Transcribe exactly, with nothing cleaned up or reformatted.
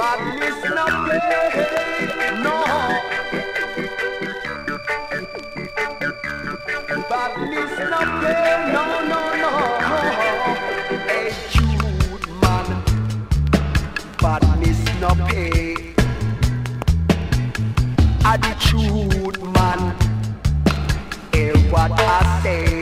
badness no play, no. Badness no play, no, no, no. Hey, Jude man, badness no pay. Attitude man, hear what I say.